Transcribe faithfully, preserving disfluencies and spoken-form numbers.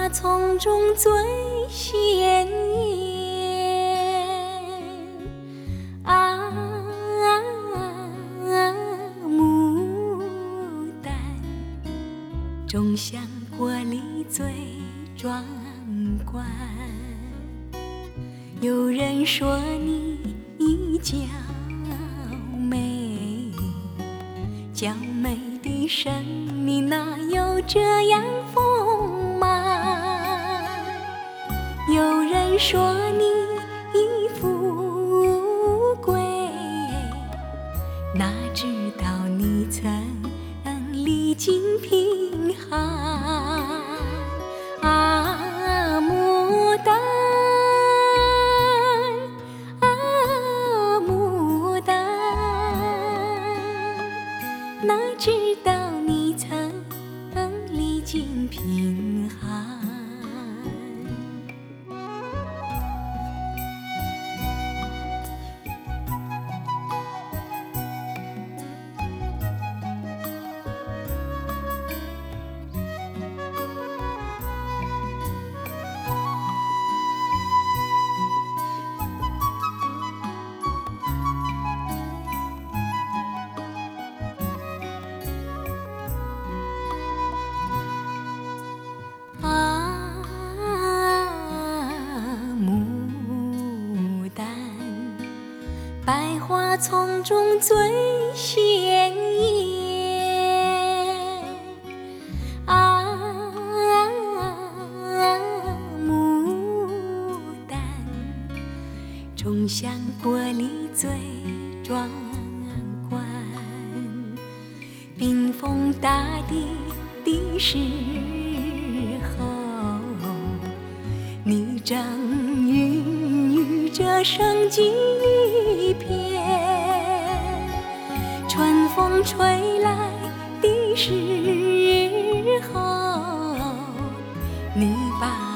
花丛中最鲜艳啊，牡丹种香国里最壮观。有人说你娇美，娇美的生命哪有这样丰满？有人说你富贵，哪知道你曾历经贫寒啊，牡丹。哪知道你曾历经贫寒？百花丛中最鲜艳啊，牡丹种香国里最壮观。冰封大地的时候，你正孕育着生机一片，春风吹来的时候，你把